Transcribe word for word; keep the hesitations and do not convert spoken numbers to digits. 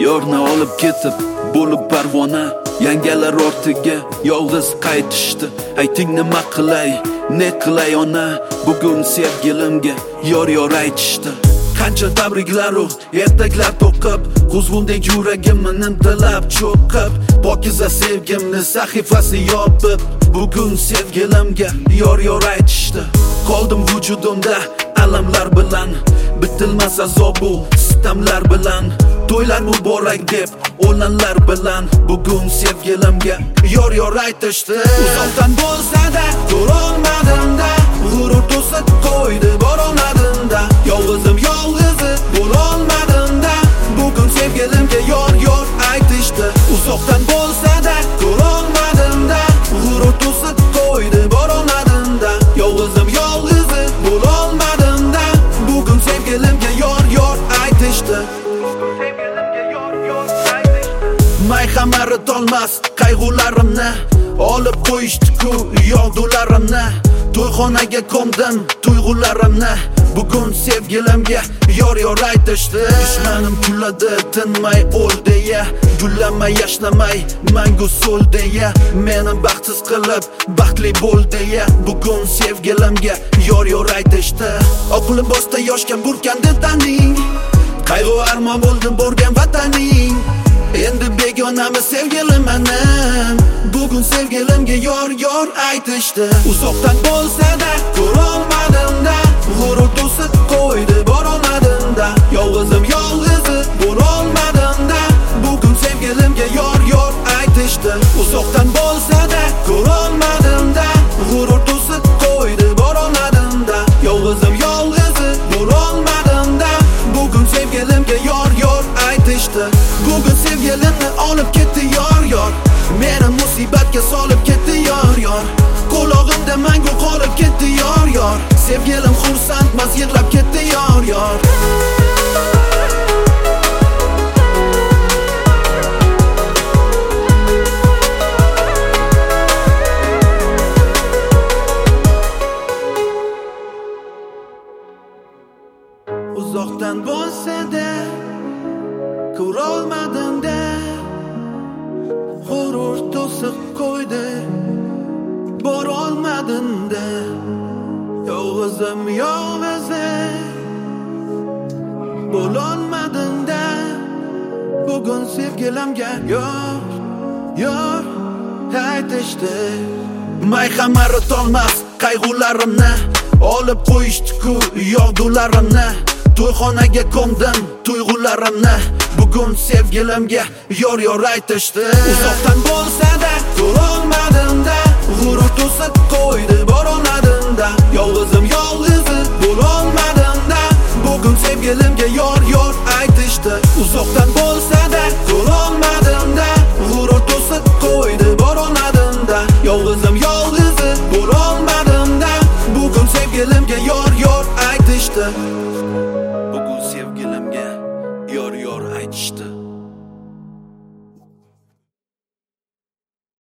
yorni olib ketib bo'lib parvona, yangalar ortiga yolg'iz qaytishdi. Ayting nima qilay, ne qilay ona, bugun sevgilimga yor yor aytishdi. Qancha tabriklaru ertaklar to'qib, quzg'undek yuragimni intilab cho'qib, pokiza sevgimni sahifasi yopib, bugun sevgilimga yor yor aytishdi. Qoldim vujudimda alamlar bilan, bitilmas azobu sitamlar bilan, to'ylar muborak deb o'lanlar bilan, bugun sevgilimga yor yor aytishdi. Uzoqdan bo'lsa-da ko'rolmadim-da, g'urur to'sib qo'ydi boronadimda, yolg'izim yolg'izi bo'lolmadim-da, bugun sevgilimga yor yor aytishdi. Uzoqdan bo'lsa-da ko'rolmadim-da, g'urur to'sib qo'ydi boronadimda, yolg'izim yolg'izi bo'lolmadim-da, bugun sevgilimga yor yor aytishdi. Mayham aritolmas qayg'ularimni, olib qo'yishdi-ku yog'dularimni, to'yxonaga ko'mdim tuyg'ularimni, bugun sevgilimga yor yor aytishdi. Dushmanim kuladi tinmay o'l deya, gullamay yashnamay mangu so'l deya, meni baxtsiz qilib baxtli bo'l deya, bugun sevgilimga yor yor aytishdi. Oqlim boshda yoshgan burkandi taning, qayg'u armon bo'ldim borgan vataning, endi begonami sevgilim menim, bugun sevgilimga yor yor aytishdi. Uzoqdan bo'lsa-da ko'rolmadim-da, g'urur to'sib qo'ydi boronadimda, yolg'izim yolg'izi bo'lolmadim-da, bugun sevgilimga yor yor aytishdi. Uzoqdan bo'lsa-da ko'rolmadim-da, g'urur to'sib qo'ydi boronadimda, yolg'izim yolg'izi bo'lolmadim-da, bugun sevgilimga yor yor aytishdi. Bugun sevgilimni olib ketdi yor yor, meni musibatga solib ketdi yor yor, qulog'imda mangu qolib ketdi yor yor, sevgilim xursandmas yig'lab ketdi yor yor. Uzoqdan bo'lsa-da ko'rolmadim-da, g'urur to'sib qo'ydi borolmadim-da, yolg'izim yolg'izi bo'lolmadim-da, bugun sevgilimga yor yor aytishdi. Mayham aritolmas qayg'ularimni, olib qo'yishdi-ku yog'dularimni, to'yxonaga ko'mdim tuyg'ularimni, bugun sevgilimga yor yor aytishdi. Uzoqdan bo'lsa-da ko'rolmadim-da, g'urur to'sib qo'ydi boronadimda, yolg'izim yolg'izi bo'lolmadim-da, bugun sevgilimga yor yor aytishdi. Uzoqdan